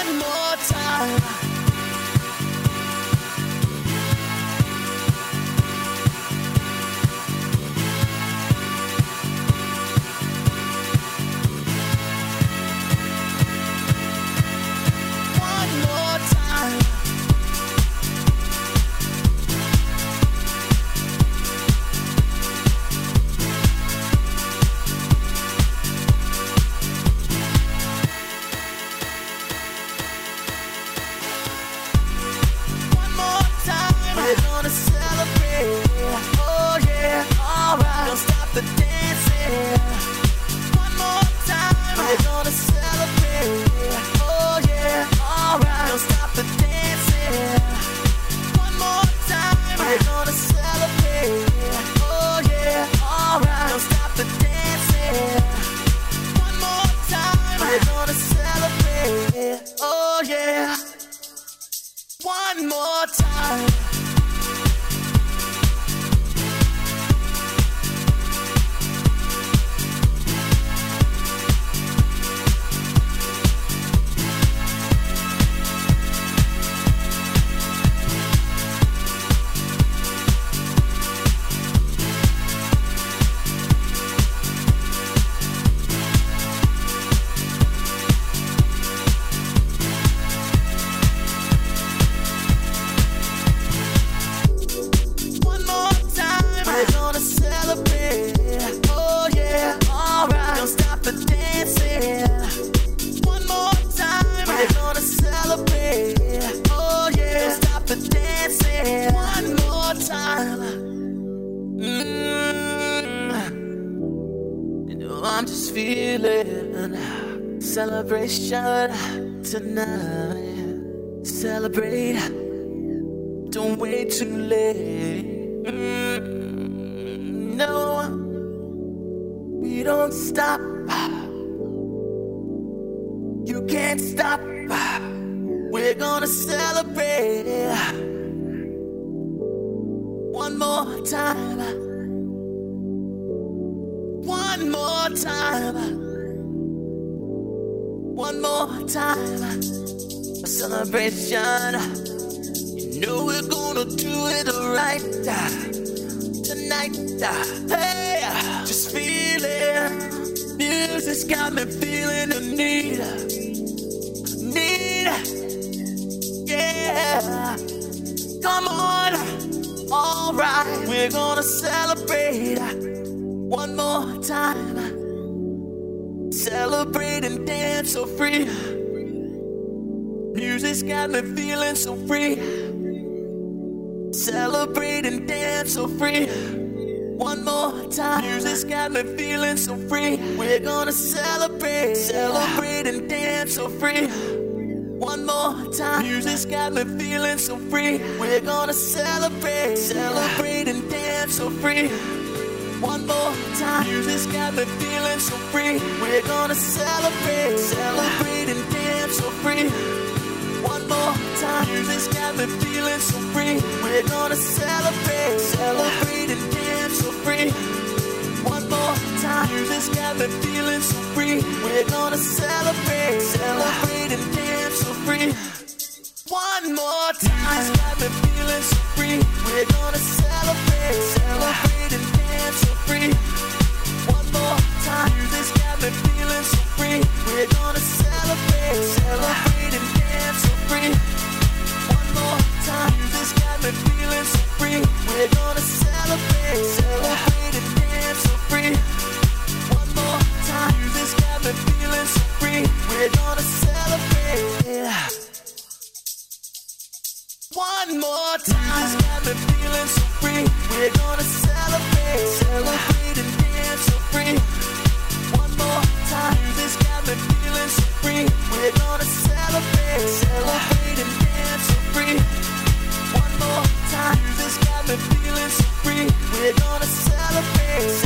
One more time. One more time. We're gonna celebrate, oh yeah, alright. Don't stop the dancing. One more time. We're gonna celebrate, oh yeah, alright. Don't stop the dancing. One more time. We're gonna celebrate, oh yeah, alright. Don't stop the dancing. One more time. We're gonna celebrate, oh yeah. One more time. We're gonna celebrate, oh yeah, alright. Don't stop the dancing. One more time. We're gonna celebrate, oh yeah. Don't stop the dancing. One more time. You know I'm just feeling celebration tonight. Celebrate, don't wait too late. No, we don't stop. You can't stop. We're gonna celebrate. One more time. One more time. One more time. A celebration. You know we're gonna do it right tonight. Hey, just feeling. Music's got me feeling the need. Yeah. Come on. Alright, we're gonna celebrate one more time. Celebrate and dance so free. Music's got me feeling so free. Celebrate and dance so free. One more time. Music's got me feeling so free. We're gonna celebrate. Celebrate and dance so free. One more time. Music's got me feeling so free. We're gonna celebrate. Celebrate and dance so free. One more time. Music's got me feeling so free. We're gonna celebrate. Celebrate and dance so free. One more time. Music's got me feeling so free. We're gonna celebrate. Celebrate and dance so free. One more time. Music's got me feeling so free. We're gonna celebrate. Celebrate and dance so free. One more time. Music's got me feeling so free. We're gonna celebrate. Celebrate and dance so free. One more time. Music's got me feeling so free. We're gonna celebrate. Celebrate and dance so free. One more time. Music's got me feeling so free. We're gonna celebrate. Celebrate and dance so free. One more time. Music's got me feeling so free. We're gonna celebrate. One more time. Music's got me feeling so free. We're gonna celebrate. Celebrate and dance so free. One more time. Music's got me feeling so free. We're gonna celebrate. Celebrate and dance so free. One more time. Music's got me feeling so free. We're gonna celebrate.